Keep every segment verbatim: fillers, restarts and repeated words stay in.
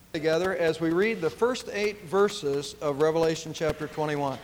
Together as we read the first eight verses of Revelation chapter twenty-one.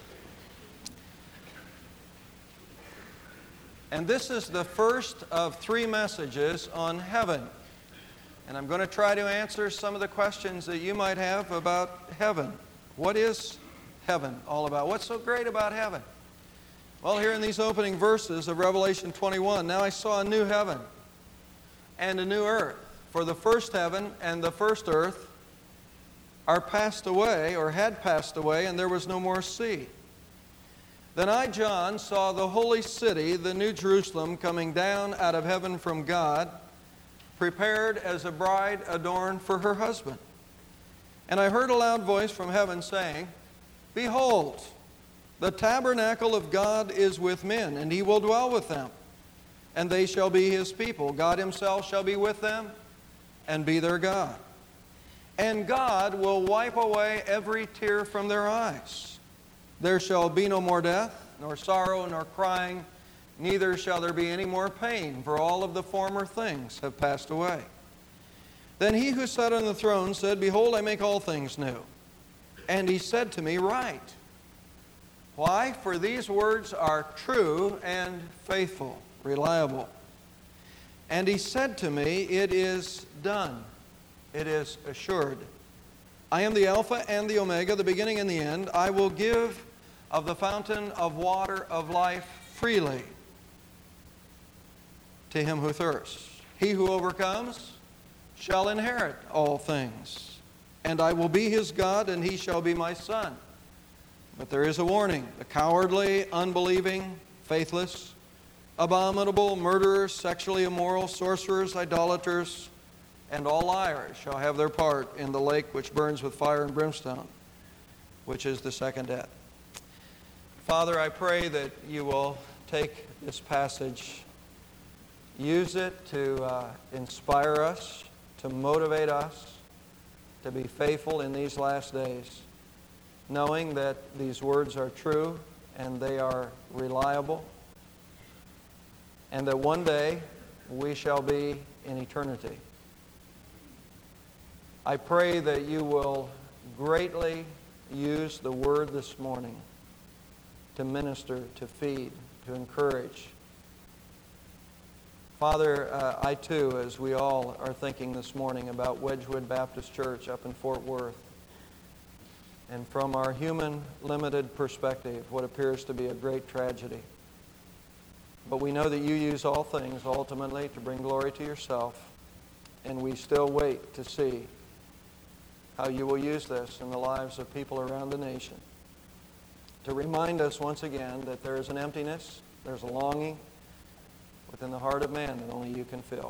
And this is the first of three messages on heaven. And I'm going to try to answer some of the questions that you might have about heaven. What is heaven all about? What's so great about heaven? Well, here in these opening verses of Revelation twenty-one, now I saw a new heaven and a new earth. For the first heaven and the first earth are passed away, or had passed away, and there was no more sea. Then I, John, saw the holy city, the New Jerusalem, coming down out of heaven from God, prepared as a bride adorned for her husband. And I heard a loud voice from heaven saying, Behold, the tabernacle of God is with men, and He will dwell with them, and they shall be His people. God Himself shall be with them, and be their God. And God will wipe away every tear from their eyes. There shall be no more death, nor sorrow, nor crying, neither shall there be any more pain, for all of the former things have passed away. Then He who sat on the throne said, Behold, I make all things new. And He said to me, Write. Why? For these words are true and faithful, reliable. And He said to me, It is done. It is assured. I am the Alpha and the Omega, the beginning and the end. I will give of the fountain of water of life freely to him who thirsts. He who overcomes shall inherit all things. And I will be his God, and he shall be my son. But there is a warning. The cowardly, unbelieving, faithless, abominable, murderers, sexually immoral, sorcerers, idolaters, and all liars shall have their part in the lake which burns with fire and brimstone, which is the second death. Father, I pray that you will take this passage, use it to uh, inspire us, to motivate us, to be faithful in these last days, knowing that these words are true and they are reliable, and that one day we shall be in eternity. I pray that you will greatly use the word this morning to minister, to feed, to encourage. Father, uh, I too, as we all are thinking this morning about Wedgwood Baptist Church up in Fort Worth, and from our human limited perspective, what appears to be a great tragedy. But we know that you use all things ultimately to bring glory to yourself, and we still wait to see how you will use this in the lives of people around the nation to remind us once again that there is an emptiness, there's a longing within the heart of man that only you can fill.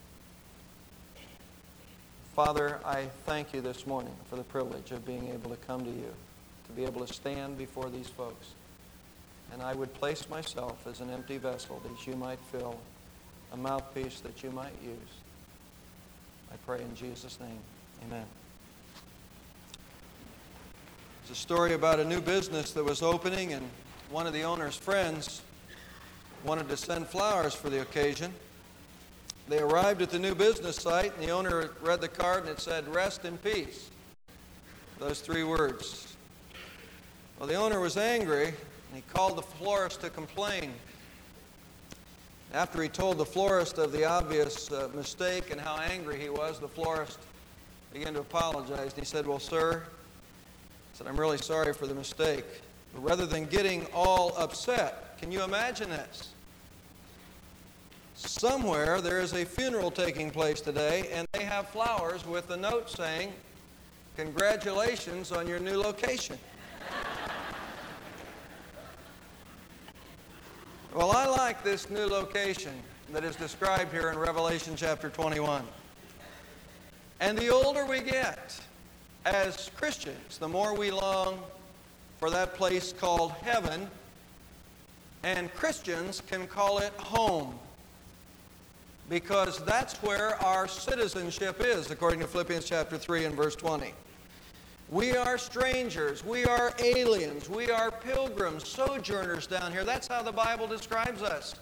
Father, I thank you this morning for the privilege of being able to come to you, to be able to stand before these folks. And I would place myself as an empty vessel that you might fill, a mouthpiece that you might use. I pray in Jesus' name, amen. It's a story about a new business that was opening, and one of the owner's friends wanted to send flowers for the occasion. They arrived at the new business site, and the owner read the card, and it said, Rest in peace. Those three words. Well, the owner was angry, and he called the florist to complain. After he told the florist of the obvious uh, mistake and how angry he was, the florist began to apologize. And he said, Well, sir, he said, I'm really sorry for the mistake. But rather than getting all upset, can you imagine this? Somewhere there is a funeral taking place today, and they have flowers with a note saying, Congratulations on your new location. Well, I like this new location that is described here in Revelation chapter twenty-one. And the older we get as Christians, the more we long for that place called heaven, and Christians can call it home, because that's where our citizenship is, according to Philippians chapter three and verse twenty. We are strangers, we are aliens, we are pilgrims, sojourners down here. That's how the Bible describes us.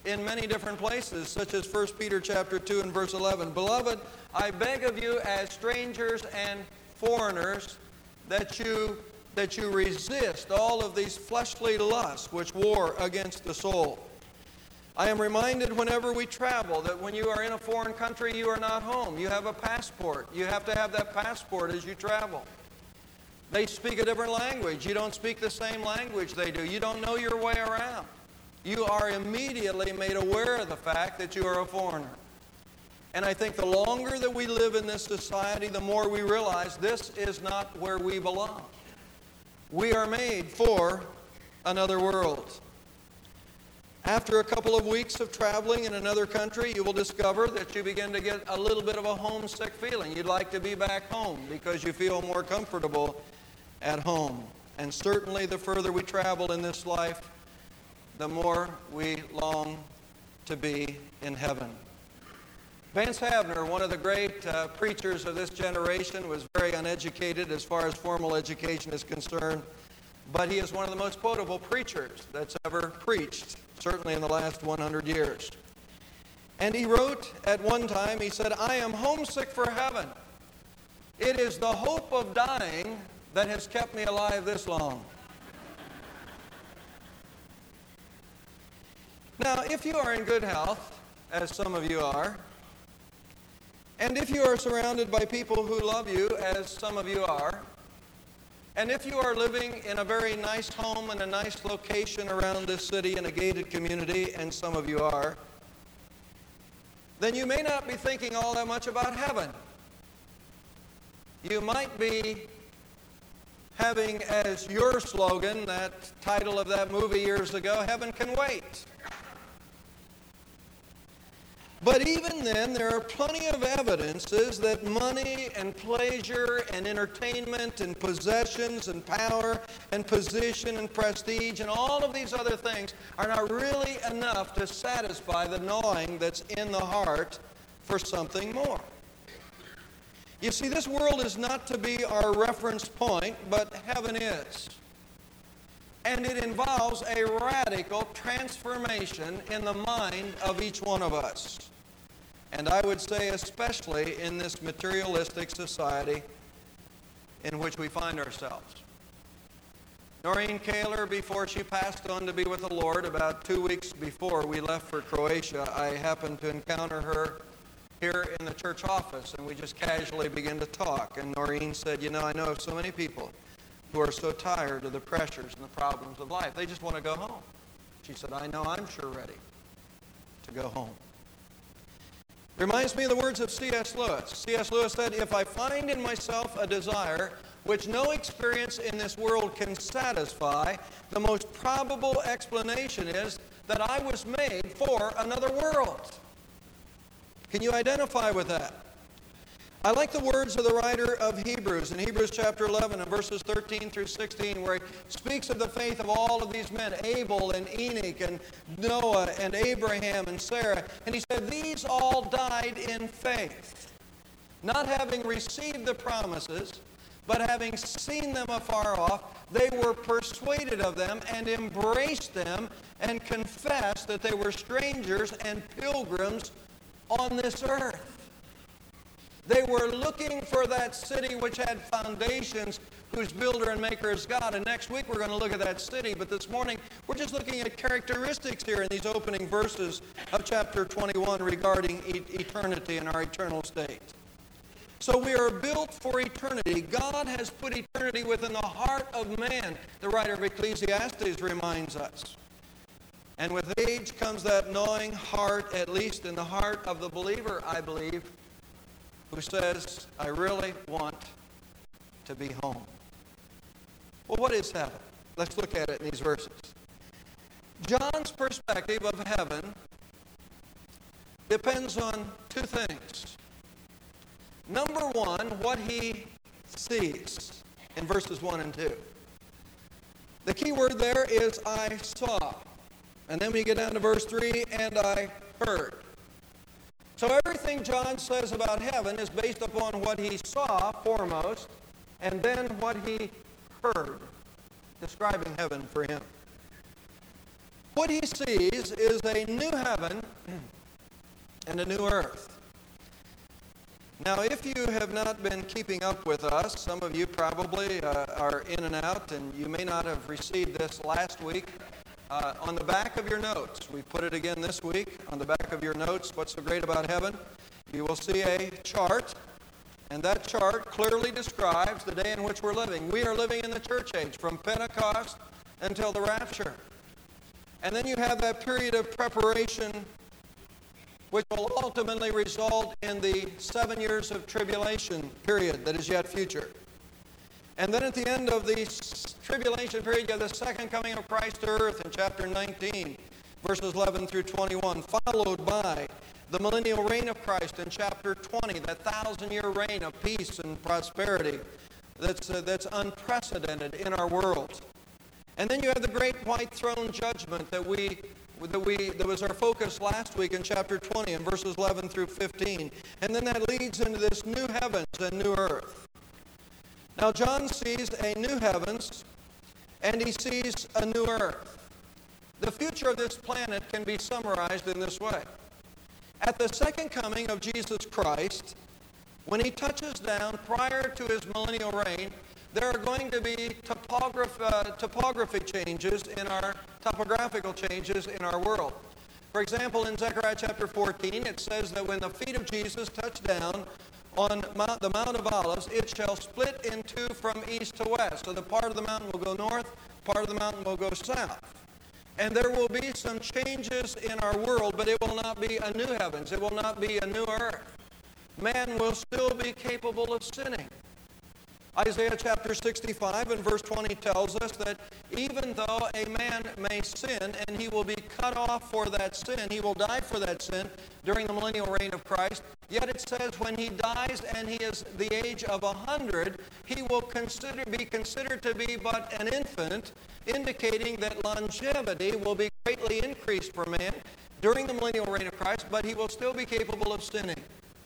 in many different places, such as First Peter chapter two and verse eleven. Beloved, I beg of you as strangers and foreigners that you, that you resist all of these fleshly lusts which war against the soul. I am reminded whenever we travel that when you are in a foreign country, you are not home. You have a passport. You have to have that passport as you travel. They speak a different language. You don't speak the same language they do. You don't know your way around. You are immediately made aware of the fact that you are a foreigner. And I think the longer that we live in this society, the more we realize this is not where we belong. We are made for another world. After a couple of weeks of traveling in another country, you will discover that you begin to get a little bit of a homesick feeling. You'd like to be back home because you feel more comfortable at home. And certainly the further we travel in this life, the more we long to be in heaven. Vance Havner, one of the great uh, preachers of this generation, was very uneducated as far as formal education is concerned, but he is one of the most quotable preachers that's ever preached, certainly in the last one hundred years. And he wrote at one time, he said, I am homesick for heaven. It is the hope of dying that has kept me alive this long. Now, if you are in good health, as some of you are, and if you are surrounded by people who love you, as some of you are, and if you are living in a very nice home and a nice location around this city in a gated community, and some of you are, then you may not be thinking all that much about heaven. You might be having as your slogan, that title of that movie years ago, Heaven Can Wait. But even then, there are plenty of evidences that money and pleasure and entertainment and possessions and power and position and prestige and all of these other things are not really enough to satisfy the gnawing that's in the heart for something more. You see, this world is not to be our reference point, but heaven is. And it involves a radical transformation in the mind of each one of us. And I would say especially in this materialistic society in which we find ourselves. Noreen Kaler, before she passed on to be with the Lord, about two weeks before we left for Croatia, I happened to encounter her here in the church office, and we just casually began to talk. And Noreen said, you know, I know of so many people who are so tired of the pressures and the problems of life. They just want to go home. She said, I know I'm sure ready to go home. Reminds me of the words of C S Lewis. C S Lewis said, if I find in myself a desire which no experience in this world can satisfy, the most probable explanation is that I was made for another world. Can you identify with that? I like the words of the writer of Hebrews in Hebrews chapter eleven and verses thirteen through sixteen, where he speaks of the faith of all of these men, Abel and Enoch and Noah and Abraham and Sarah. And he said, these all died in faith, not having received the promises, but having seen them afar off, they were persuaded of them and embraced them and confessed that they were strangers and pilgrims on this earth. They were looking for that city which had foundations, whose builder and maker is God. And next week we're going to look at that city. But this morning we're just looking at characteristics here in these opening verses of chapter twenty-one regarding e- eternity and our eternal state. So we are built for eternity. God has put eternity within the heart of man, the writer of Ecclesiastes reminds us. And with age comes that gnawing heart, at least in the heart of the believer, I believe, who says, I really want to be home. Well, what is heaven? Let's look at it in these verses. John's perspective of heaven depends on two things. Number one, what he sees in verses one and two. The key word there is I saw. And then we get down to verse three, and I heard. So everything John says about heaven is based upon what he saw foremost, and then what he heard, describing heaven for him. What he sees is a new heaven and a new earth. Now, if you have not been keeping up with us, some of you probably uh, are in and out, and you may not have received this last week. Uh, on the back of your notes, we put it again this week, on the back of your notes, What's So Great About Heaven? You will see a chart, and that chart clearly describes the day in which we're living. We are living in the church age, from Pentecost until the rapture. And then you have that period of preparation, which will ultimately result in the seven years of tribulation period that is yet future. And then at the end of the tribulation period, you have the second coming of Christ to earth in chapter nineteen, verses eleven through twenty-one, followed by the millennial reign of Christ in chapter twenty, that thousand-year reign of peace and prosperity that's, uh, that's unprecedented in our world. And then you have the great white throne judgment that we that we that was our focus last week in chapter twenty, in verses eleven through fifteen. And then that leads into this new heavens and new earth. Now, John sees a new heavens and he sees a new earth. The future of this planet can be summarized in this way. At the second coming of Jesus Christ, when he touches down prior to his millennial reign, there are going to be topograph, uh, topography changes in our, topographical changes in our world. For example, in Zechariah chapter fourteen, it says that when the feet of Jesus touch down on Mount, the Mount of Olives, it shall split in two from east to west. So the part of the mountain will go north, part of the mountain will go south. And there will be some changes in our world, but it will not be a new heavens. It will not be a new earth. Man will still be capable of sinning. Isaiah chapter sixty-five and verse twenty tells us that even though a man may sin and he will be cut off for that sin, he will die for that sin during the millennial reign of Christ, yet it says when he dies and he is the age of a hundred, he will consider, be considered to be but an infant, indicating that longevity will be greatly increased for man during the millennial reign of Christ, but he will still be capable of sinning.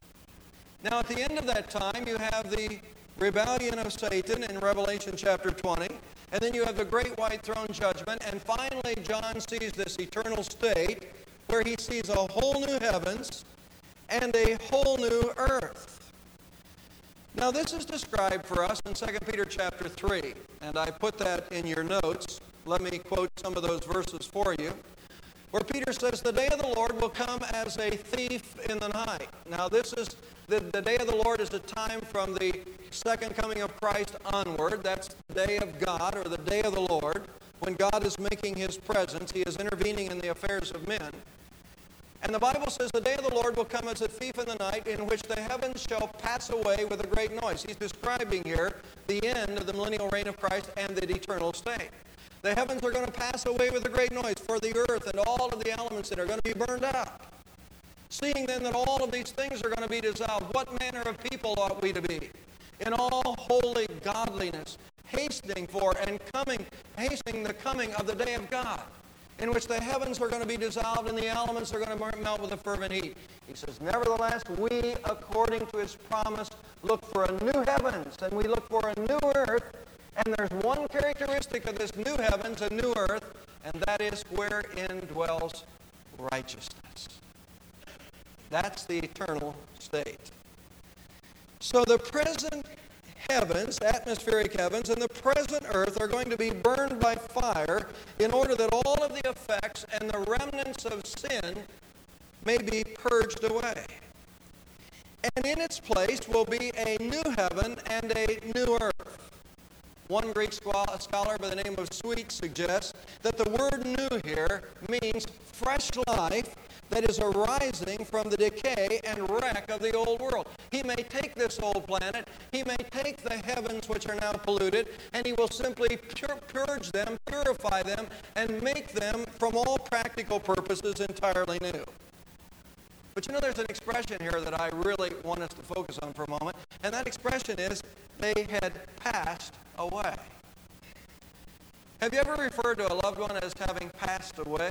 Now at the end of that time, you have the rebellion of Satan in Revelation chapter twenty, and then you have the great white throne judgment, and finally John sees this eternal state where he sees a whole new heavens and a whole new earth. Now this is described for us in Second Peter chapter three, and I put that in your notes. Let me quote some of those verses for you, where Peter says, the day of the Lord will come as a thief in the night. Now this is, the, the day of the Lord is a time from the second coming of Christ onward. That's the day of God, or the day of the Lord. When God is making his presence, he is intervening in the affairs of men. And the Bible says the day of the Lord will come as a thief in the night, in which the heavens shall pass away with a great noise. He's describing here the end of the millennial reign of Christ and the eternal state. The heavens are going to pass away with a great noise, for the earth and all of the elements that are going to be burned up. Seeing then that all of these things are going to be dissolved, what manner of people ought we to be? In all holy godliness, hastening for and coming, hastening the coming of the day of God, in which the heavens are going to be dissolved and the elements are going to melt with a fervent heat. He says, nevertheless, we, according to his promise, look for a new heavens, and we look for a new earth. And there's one characteristic of this new heavens and new earth, and that is wherein dwells righteousness. That's the eternal state. So the present heavens, atmospheric heavens, and the present earth are going to be burned by fire in order that all of the effects and the remnants of sin may be purged away. And in its place will be a new heaven and a new earth. One Greek scholar by the name of Sweet suggests that the word new here means fresh life that is arising from the decay and wreck of the old world. He may take this old planet, he may take the heavens which are now polluted, and he will simply pur- purge them, purify them, and make them, from all practical purposes, entirely new. But you know, there's an expression here that I really want us to focus on for a moment, and that expression is, they had passed away. Have you ever referred to a loved one as having passed away?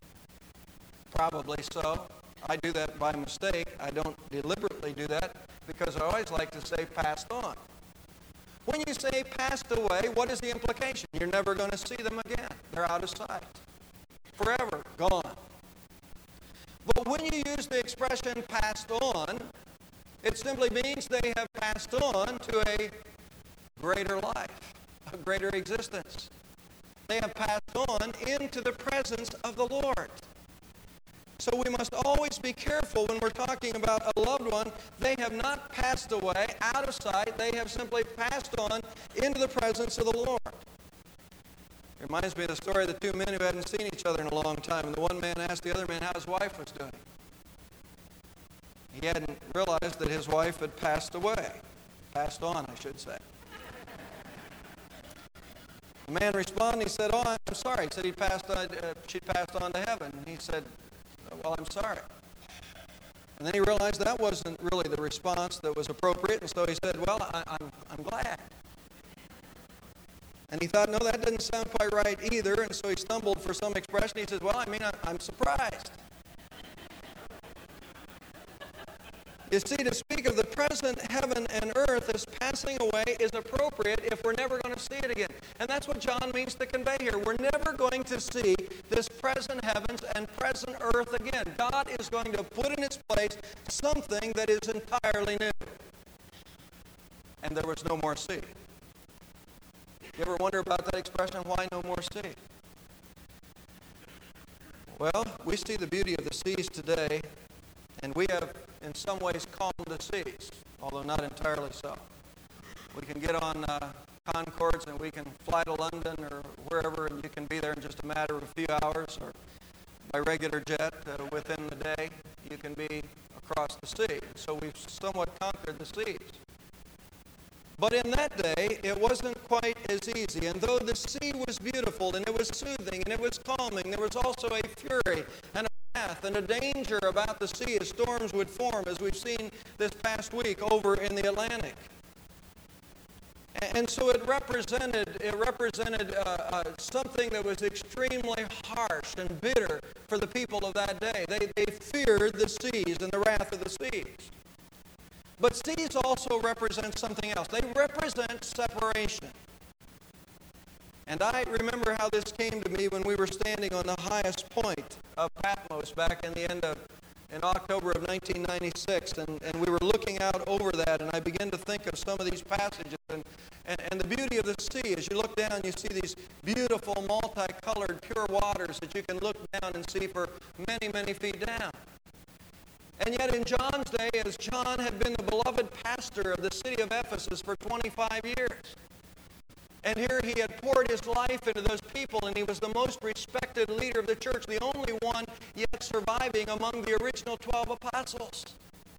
Probably so. I do that by mistake. I don't deliberately do that because I always like to say passed on. When you say passed away, what is the implication? You're never going to see them again. They're out of sight. forever, gone. But when you use the expression passed on, it simply means they have passed on to a greater life, a greater existence. They have passed on into the presence of the Lord. So we must always be careful when we're talking about a loved one. They have not passed away out of sight. They have simply passed on into the presence of the Lord. It reminds me of the story of the two men who hadn't seen each other in a long time. And the one man asked the other man how his wife was doing. He hadn't realized that his wife had passed away. Passed on, I should say. The man responded, he said, oh, I'm sorry. He said he'd passed on, uh, she'd passed on to heaven. And he said, well, I'm sorry. And then he realized that wasn't really the response that was appropriate. And so he said, well, I, I'm, I'm glad. And he thought, no, that didn't sound quite right either. And so he stumbled for some expression. He says, well, I mean, I, I'm surprised. You see, to speak of the present heaven and earth as passing away is appropriate if we're never going to see it again. And that's what John means to convey here. We're never going to see this present heavens and present earth again. God is going to put in its place something that is entirely new. And there was no more sea. You ever wonder about that expression, why no more sea? Well, we see the beauty of the seas today, and we have in some ways calmed the seas, although not entirely so. We can get on uh, Concords and we can fly to London or wherever, and you can be there in just a matter of a few hours, or by regular jet uh, within the day you can be across the sea. So we've somewhat conquered the seas. But in that day, it wasn't quite as easy. And though the sea was beautiful and it was soothing and it was calming, there was also a fury and a wrath and a danger about the sea as storms would form, as we've seen this past week over in the Atlantic. And so it represented it represented uh, uh, something that was extremely harsh and bitter for the people of that day. They, they feared the seas and the wrath of the seas. But seas also represent something else. They represent separation. And I remember how this came to me when we were standing on the highest point of Patmos back in the end of, in October of nineteen ninety-six. And, and we were looking out over that, and I began to think of some of these passages. And, and, and the beauty of the sea, as you look down, you see these beautiful, multicolored, pure waters that you can look down and see for many, many feet down. And yet in John's day, as John had been the beloved pastor of the city of Ephesus for twenty-five years, and here he had poured his life into those people, and he was the most respected leader of the church, the only one yet surviving among the original twelve apostles.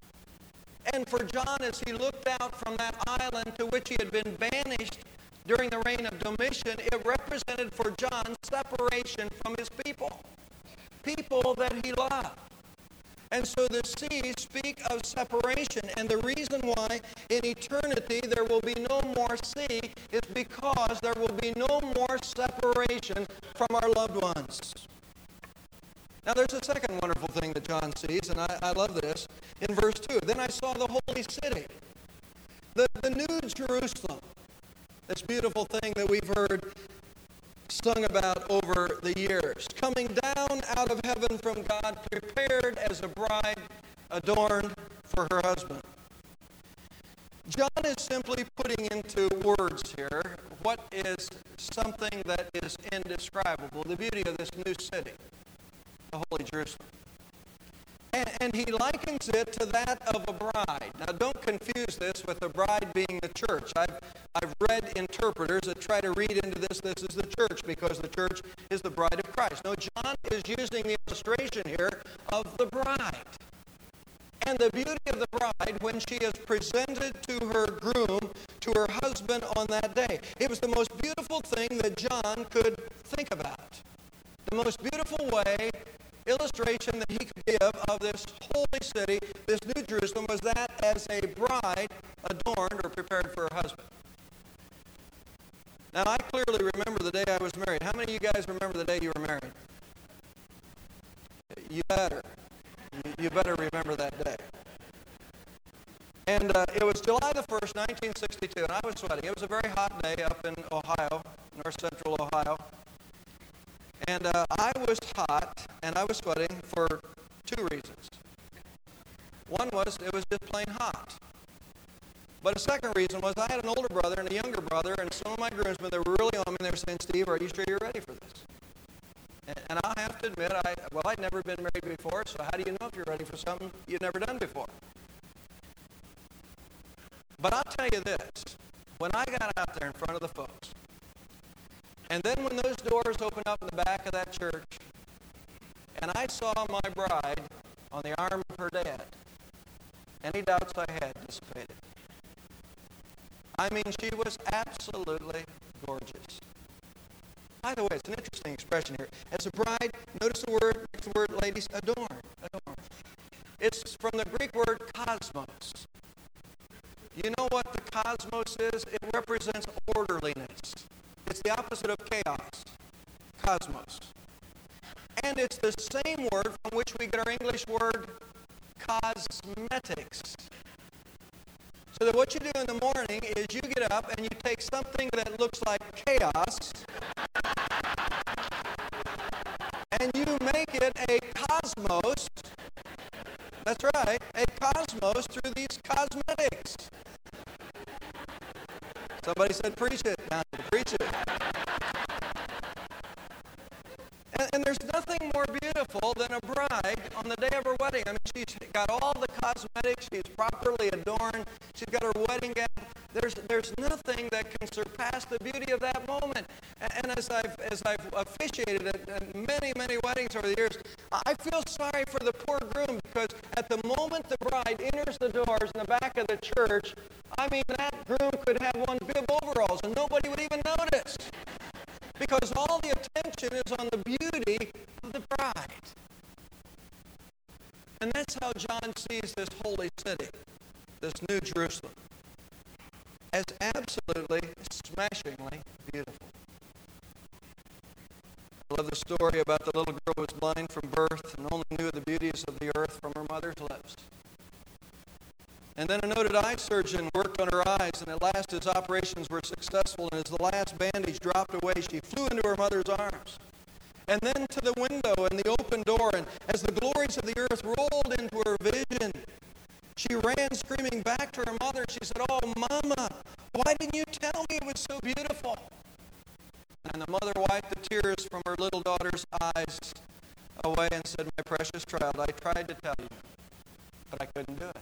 And for John, as he looked out from that island to which he had been banished during the reign of Domitian, it represented for John separation from his people, people that he loved. And so the seas speak of separation, and the reason why in eternity there will be no more sea is because there will be no more separation from our loved ones. Now there's a second wonderful thing that John sees, and I, I love this, in verse two. Then I saw the holy city, the, the new Jerusalem, this beautiful thing that we've heard sung about over the years, coming down out of heaven from God, prepared as a bride adorned for her husband. John is simply putting into words here what is something that is indescribable, the beauty of this new city, the Holy Jerusalem. And, and he likens it to that of a bride. Now, don't confuse this with the bride being the church. I've, I've read interpreters that try to read into this, this is the church, because the church is the bride of Christ. No, John is using the illustration here of the bride. And the beauty of the bride when she is presented to her groom, to her husband on that day. It was the most beautiful thing that John could think about. The most beautiful way, illustration that he could give of this holy city, this New Jerusalem, was that as a bride adorned or prepared for her husband. Now, I clearly remember the day I was married. How many of you guys remember the day you were married? You better. You better remember that day. And uh, it was July the first, nineteen sixty-two, and I was sweating. It was a very hot day up in Ohio, north central Ohio. And uh, I was hot and I was sweating for two reasons. One was it was just plain hot. But a second reason was I had an older brother and a younger brother, and some of my groomsmen that were really on me. They were saying, "Steve, are you sure you're ready for this?" And, and I have to admit, I well, I'd never been married before, so how do you know if you're ready for something you've never done before? But I'll tell you this, when I got out there in front of the folks, and then when those doors opened up in the back of that church, and I saw my bride on the arm of her dad, any doubts I had dissipated. I mean, she was absolutely gorgeous. By the way, it's an interesting expression here. As a bride, notice the word, next word, ladies, adorn. Adorn. It's from the Greek word cosmos. You know what the cosmos is? It represents orderliness. It's the opposite of chaos. Cosmos. And it's the same word from which we get our English word cosmetics. So that what you do in the morning is you get up and you take something that looks like chaos and you make it a cosmos. That's right, a cosmos through these cosmetics. Somebody said, preach it. Now, preach it. And, and there's nothing more beautiful than a bride on the day of her wedding. I mean, she's got all the cosmetics. She's properly adorned. She's got her wedding gown. There's there's nothing that can surpass the beauty of that moment. And, and as I've as I've officiated at, at many many weddings over the years, I feel sorry for the poor groom, because at the moment the bride enters the doors in the back of the church, I mean, that groom could have on bib overalls and nobody would even notice, because all the attention is on the beauty of the bride. And that's how John sees this holy city, this New Jerusalem, as absolutely, smashingly beautiful. I love the story about the little girl who was blind from birth and only knew the beauties of the earth from her mother's lips. And then a noted eye surgeon worked on her eyes, and at last his operations were successful, and as the last bandage dropped away, she flew into her mother's arms. And then to the window and the open door, and as the glories of the earth rolled into her vision, she ran screaming back to her mother. She said, "Oh, Mama, why didn't you tell me it was so beautiful?" And the mother wiped the tears from her little daughter's eyes away and said, "My precious child, I tried to tell you, but I couldn't do it."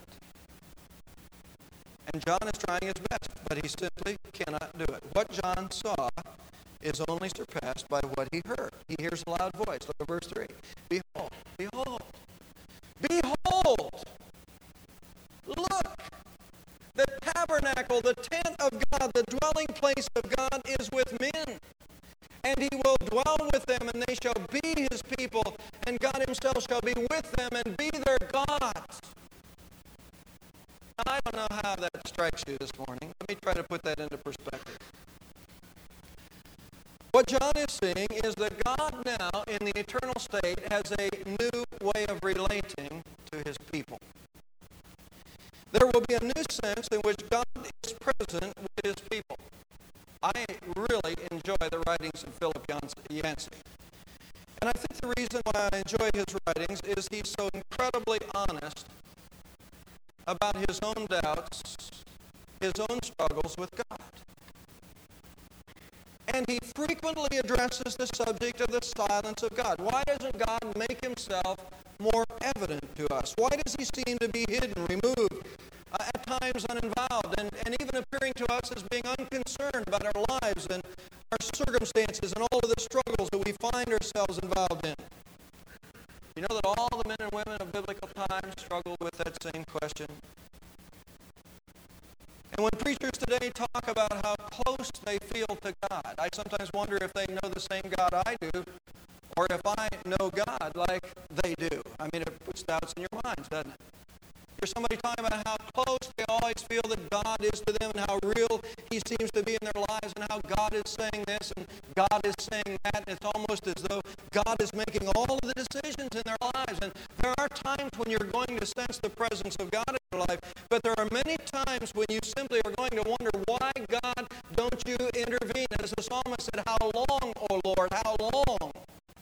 And John is trying his best, but he simply cannot do it. What John saw is only surpassed by what he heard. He hears a loud voice. Look at verse three. Behold, behold, behold, look, the tabernacle, the tent of God, the dwelling place of God is with men. And he will dwell with them, and they shall be his people, and God himself shall be with them and be their God. I don't know how that strikes you this morning. Let me try to put that into perspective. What John is seeing is that God now, in the eternal state, has a new way of relating to his people. There will be a new sense in which God is present with his people. I really enjoy the writings of Philip Yancey. And I think the reason why I enjoy his writings is he's so incredibly honest about his own doubts, his own struggles with God. And he frequently addresses the subject of the silence of God. Why doesn't God make himself more evident to us? Why does he seem to be hidden, removed, uh, at times uninvolved, and, and even appearing to us as being unconcerned about our lives and our circumstances and all of the struggles that we find ourselves involved in? You know that all the men and women of biblical times struggle with that same question. And when preachers today talk about how close they feel to God, I sometimes wonder if they know the same God I do, or if I know God like they do. I mean, it puts doubts in your minds, doesn't it? Here's somebody talking about how close they always feel that God is to them, and how real he seems to be in their lives, and how God is saying this and God is saying that. And it's almost as though God is making all of the decisions in their lives. And there are times when you're going to sense the presence of God in your life, but there are many times when you simply are going to wonder, why, God, don't you intervene? As the psalmist said, how long, O Lord, how long?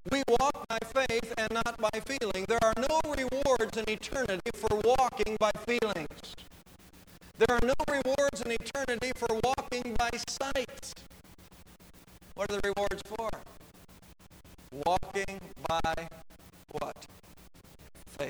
We walk by faith and not by feeling. There are no rewards in eternity for walking by feelings. There are no rewards in eternity for walking by sight. What are the rewards for? Walking by what? Faith.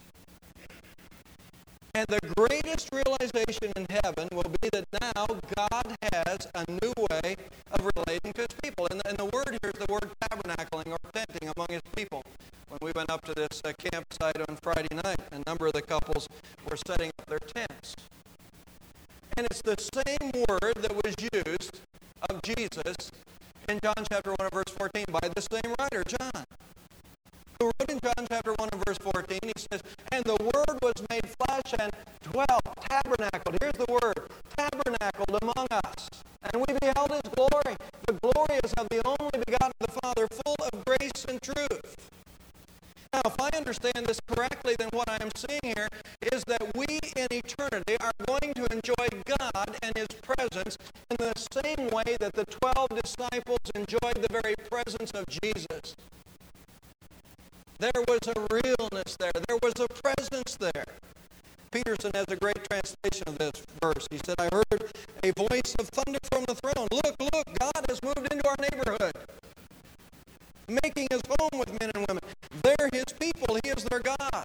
And the greatest realization in heaven will be that now God has a new way of relating to his people. And, and the word here is the word tabernacling or tenting among his people. When we went up to this uh, campsite on Friday night, a number of the couples were setting up their tents. And it's the same word that was used of Jesus in John chapter one and verse fourteen by the same writer, John, who wrote in John chapter one and verse fourteen, he says, and the Word was made flesh and dwelt, tabernacled. Here's the word, tabernacled among us. And we beheld his glory. The glory is of the only begotten of the Father, full of grace and truth. Now, if I understand this correctly, then what I am seeing here is that we in eternity are going to enjoy God and his presence in the same way that the twelve disciples enjoyed the very presence of Jesus. There was a realness there. There was a presence there. Peterson has a great translation of this verse. He said, I heard a voice of thunder from the throne. Look, look, God has moved into our neighborhood, making his home with men and women. They're his people. He is their God.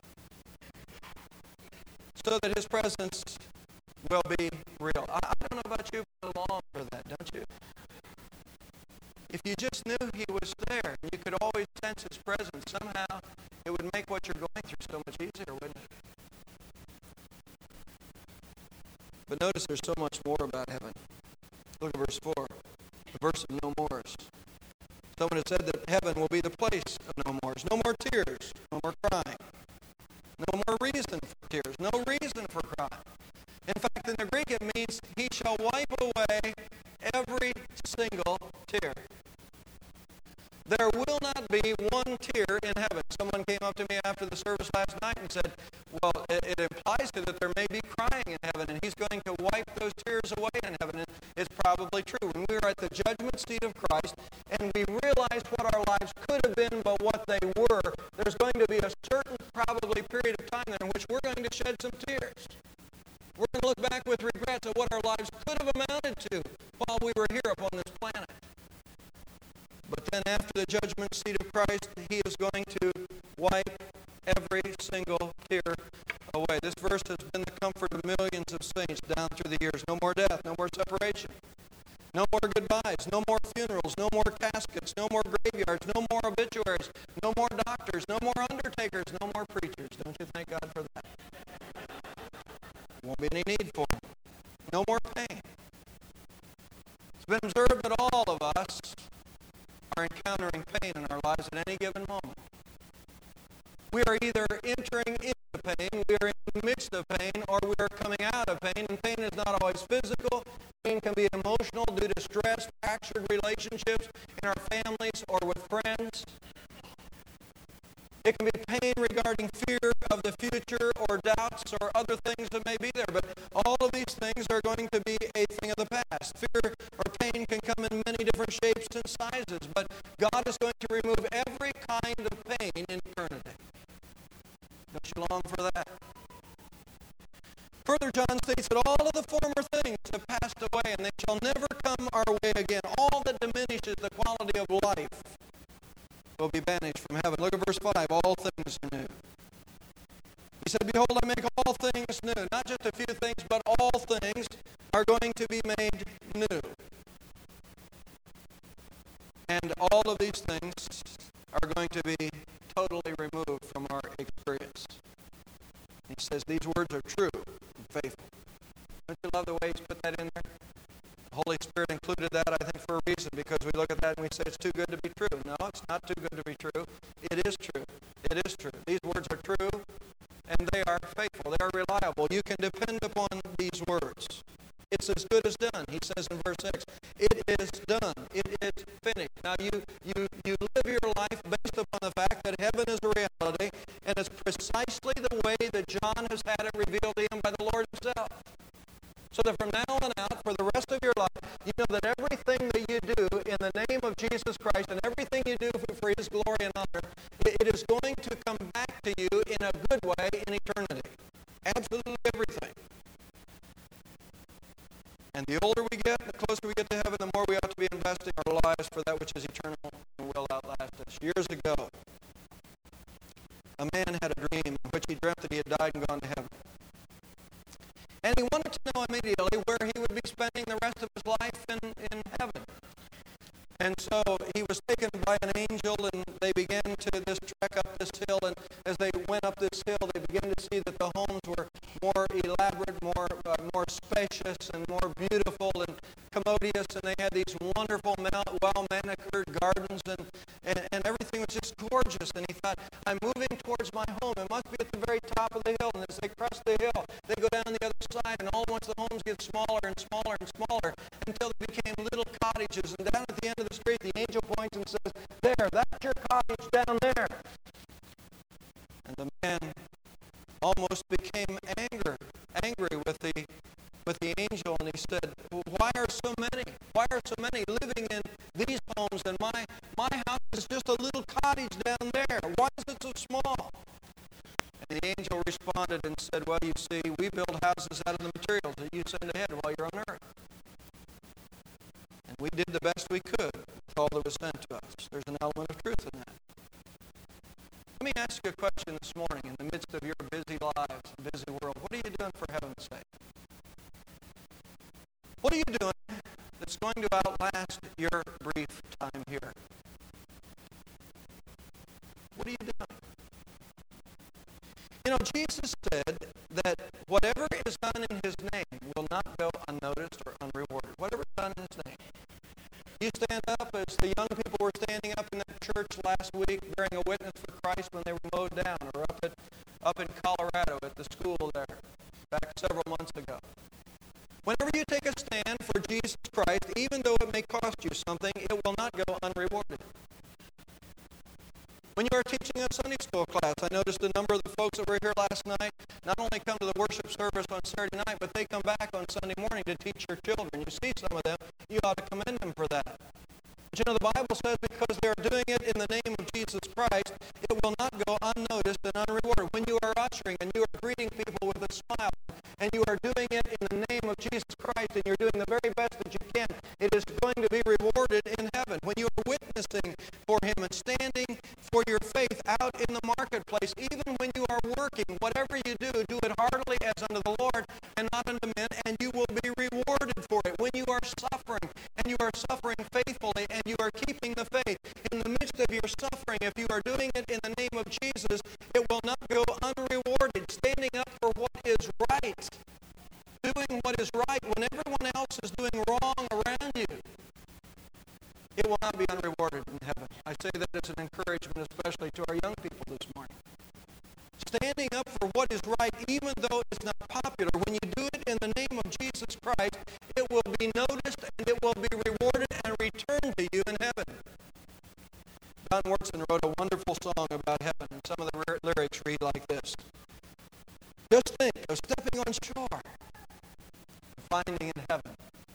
So that his presence will be real. I, I don't know about you, but I long for that, don't you? If you just knew he was there, you could always sense his presence, somehow it would make what you're going through so much easier, wouldn't it? But notice there's so much more about heaven. Look at verse four, the verse of no mores. Someone has said that heaven will be the place of no mores. No more tears, no more crying. No more reason for tears, no reason for crying. In fact, in the Greek it means he shall wipe away every single tear. There will not be one tear in heaven. Someone came up to me after the service last night and said, well, it, it implies that there may be crying in heaven, and he's going to wipe those tears away in heaven. And it's probably true. When we are at the judgment seat of Christ and we realize what our lives could have been but what they were, there's going to be a certain probably period of time in which we're going to shed some tears. We're going to look back with regrets at what our lives could have amounted to while we were here upon this planet. But then after the judgment seat of Christ, he is going to wipe every single tear away. This verse has been the comfort of millions of saints down through the years. No more death, no more separation, no more goodbyes, no more funerals, no more caskets, no more graveyards, no more obituaries, no more doctors, no more undertakers, no more preachers. Don't you thank God for that? Won't be any need for them. No more pain. It's been observed that all of us are encountering pain in our lives at any given moment. We are either entering into pain, we are in the midst of pain, or we are coming out of pain. And pain is not always physical. Pain can be emotional due to stress, fractured relationships in our families or with friends. It can be pain regarding fear of the future or doubts or other things that may be there. But all of these things are going to be a thing of the past. Fear or pain can come in many different shapes and sizes. But God is going to remove every kind of pain in eternity. Don't you long for that? Further, John states that all of the former things have passed away and they shall never come our way again. All that diminishes the quality of life will be banished from heaven. Look at verse five. All things are new. He said, behold, I make all things new. Not just a few things, but all things are going to be made new. And all of these things are going to be totally removed from our experience. He says, these words are true and faithful. Don't you love the way he's put that in there? The Holy Spirit included that, I think, for a reason, because we look at that and we say it's too good to be true. No, it's not too good to be true. It is true. It is true. These words are true, and they are faithful. They are reliable. You can depend upon these words. It's as good as done. He says in verse six, it is done. It is finished. Now, you, you, you live your life based upon the fact that heaven is a reality, and it's precisely the way that John has had it revealed to him by the Lord himself. So that from now on out, for the rest of your life, you know that everything that you do in the name of Jesus Christ and everything you do for for His glory and honor, it, it is going to come back to you in a good way in eternity. Absolutely everything. And the older we get, the closer we get to heaven, the more we ought to be investing our lives for that which is eternal and will outlast us. Years ago, a man had a dream in which he dreamt that he had died and gone to heaven. And he wanted to know immediately where he would be spending the rest of his life in, in heaven. And so he was taken by an angel, and they began to this trek up this hill. And as they went up this hill, they began to see that the homes were more elaborate, more uh, more spacious, and more beautiful and commodious. And they had these wonderful, well-manicured gardens, and, and, and everything was just gorgeous. And he thought, I'm moving towards my home. It must be at the very top of the hill. And as they cross the hill, they go down the other side, and all at once the homes get smaller and smaller and smaller until they became little cottages. And down at the end of the street, the angel points and says, there, that's your cottage down there. And the man almost became angry, angry with the with the angel, and he said, well, why are so many? Why are so many living in these homes, and my my house is just a little cottage down there? Why is it so small? And the angel responded and said, well, you see, we build houses out of the materials that you send ahead while you're on earth. And we did the best we could with all that was sent to us. There's an element of truth in that. Let me ask you a question this morning in the midst of your busy lives, busy world. What are you doing for heaven's sake? What are you doing that's going to outlast your brief time here? What are you doing? You know, Jesus said that whatever is done in His name will not go unnoticed or unrewarded. Whatever is done in His name. You stand up as the young people were standing up in that church last week bearing a witness for Christ when they were mowed down, or up at up in Colorado at the school there back several months ago. Whenever you take a stand for Jesus Christ, even though it may cost you something, it will not go unrewarded. When you are teaching a Sunday school class, I noticed a number of the folks that were here last night not only come to the worship service on Saturday night, but they come back on Sunday morning to teach your children. You see some of them, you ought to commend them for that. But you know, the Bible says because they're doing it in the name of Jesus Christ, it will not go unnoticed and unrewarded. When you are ushering and you are greeting people with a smile, and you are doing it in the name of Jesus Christ, and you're doing the very best that you can, it is going to be rewarded in heaven. When you are witnessing for Him and standing for your faith out in the marketplace, even when you are working, whatever you do, do it heartily as unto the Lord and not unto men, and you will be rewarded for it. When you are suffering, and you are suffering faithfully, and you are keeping the faith, in the midst of your suffering, if you are doing it in the name of Jesus, it will not go unrewarded. Standing up for what is right, doing what is right when everyone else is doing wrong around you, it will not be unrewarded in heaven. I say that as an encouragement, especially to our young people this morning. Standing up for what is right, even though it's not popular, when you do it in the name of Jesus Christ, it will be noticed and it will be rewarded and returned to you in heaven. Don Watson wrote a wonderful song about heaven, and some of the lyrics read like this. Just think of stepping on shore and finding it heaven.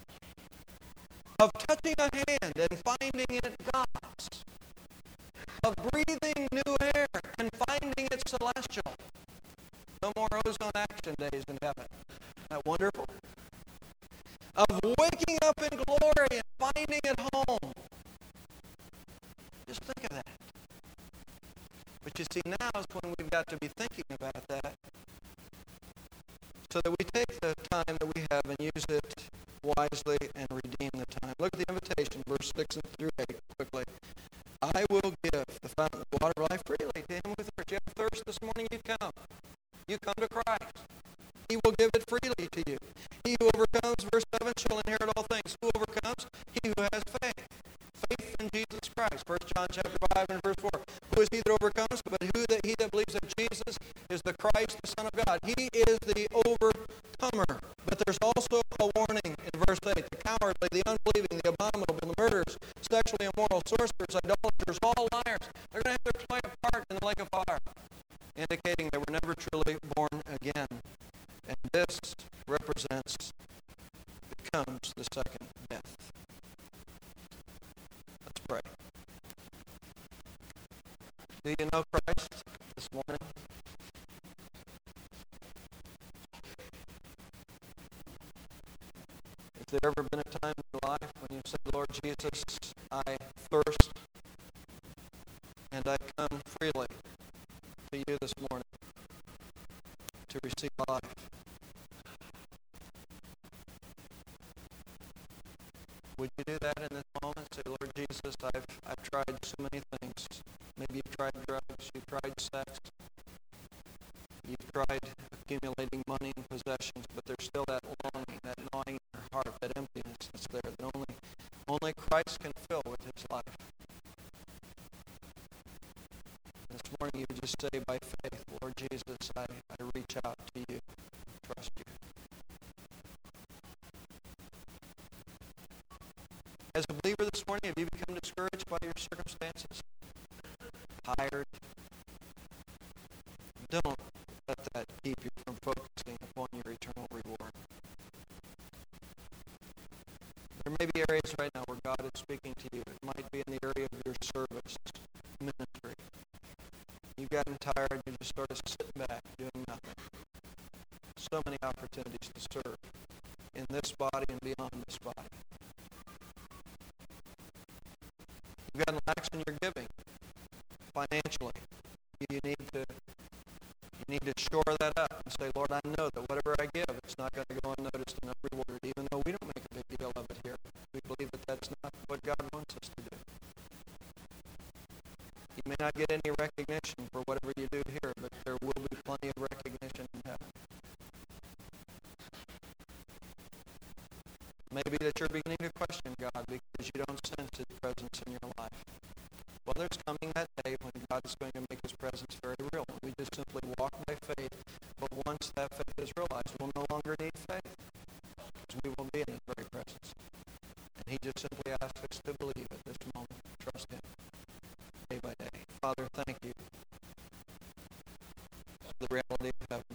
Of touching a hand and finding it God's. Of breathing new air and finding it celestial. No more ozone action days in heaven. Isn't that wonderful? Of waking up in glory and finding it home. Just think of that. But you see, now is when we've got to be thinking about that, so that we take the time that we have and use it wisely and redeem the time. Look at the invitation, verse six through eight, quickly. I will give the fountain of water life freely to him with thirst. You have thirst this morning, you come. You come to Christ. He will give it freely to you. He who overcomes, verse seven, shall inherit all things. Who overcomes? He who has faith. Faith in Jesus Christ. First John chapter five and verse four. Who is he that overcomes? But who that he that believes that Jesus is the Christ, the Son of God. He is the overcomer. But there's also a warning in verse eight. The cowardly, the unbelieving, the abominable, the murderers, sexually immoral, sorcerers, idolaters, all liars. They're going to have to play a part in the lake of fire, indicating they were never truly born again. And this represents, becomes the second death. Let's pray. Do you know Christ this morning? Has there ever been a time in your life when you said, Lord Jesus, I thirst and I come freely to you this morning to receive life? Would you do that in this moment? Say, Lord Jesus, I've I've tried so many things. Maybe you've tried drugs, you've tried sex, you've tried accumulating money and possessions, but there's still that longing, that gnawing in your heart, that emptiness that's there that only, only Christ can fill with his life. This morning you would just say by faith, Lord Jesus, I, I reach out to you, trust you. As a believer this morning, have you become discouraged by your circumstances? Tired? Don't let that keep you from focusing upon your eternal reward. There may be areas right now where God is speaking to you. It might be in the area of your service, ministry. You've gotten tired, you just sort of sit back doing nothing. So many opportunities to serve in this body and beyond this body. You've gotten lax in your giving financially. You need to you need to shore that up and say, Lord, I know that whatever I give, it's not going to go unnoticed and unrewarded, even though we don't make a big deal of it here. We believe that that's not what God wants us to do. You may not get any recognition for whatever you do here, but there will be plenty of recognition in heaven. Maybe that you're beginning to question God because you don't sense his presence in your life. Well, there's coming that day when God is going to make his presence very real. We just simply walk by faith, but once that faith is realized, we'll no longer need faith because we will be in his very presence. And he just simply asks us to believe at this moment, trust him, day by day. Father, thank you for the reality of heaven.